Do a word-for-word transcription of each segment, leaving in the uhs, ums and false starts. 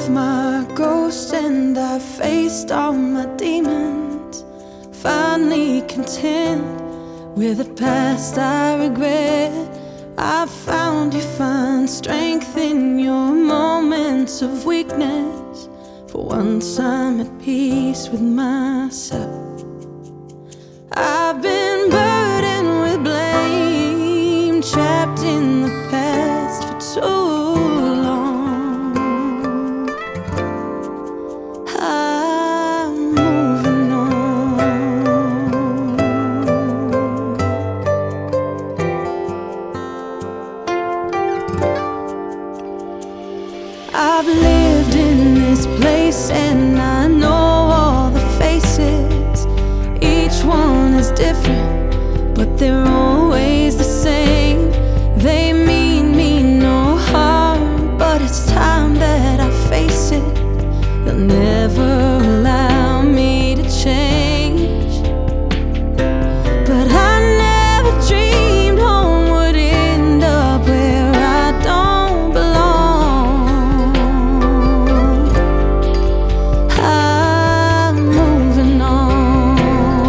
with my ghost and I faced all my demons, finally content with the past I regret. I found you find strength in your moments of weakness. For once I'm at peace with myself. I've been burdened with blame, trapped in the past for too long. I'm moving on. I've lived in this place and I know all the faces. Each one is different, but they're always the same. They mean me no harm, but it's time that I face it. They'll never allow me to change. But I never dreamed home would end up where I don't belong. I'm moving on.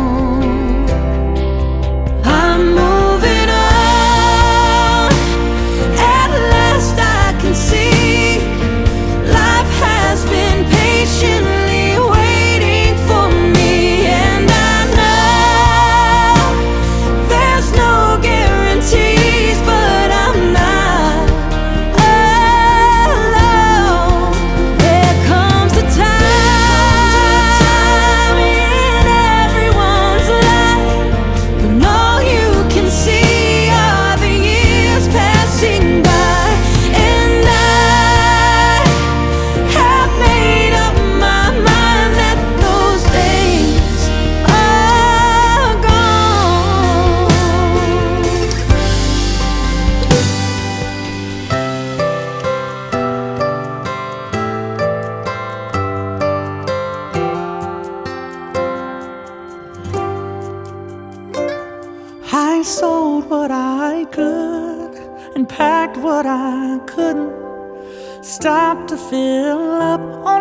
I'm moving on. At last I can see life has been patiently waiting for me. And I know there's no guarantees, but I'm not alone. There comes a time in everyone's life when all you can see are the years passing by. And I have made up my mind that those days are gone. I sold what I could and packed what I couldn't. Stopped to fill up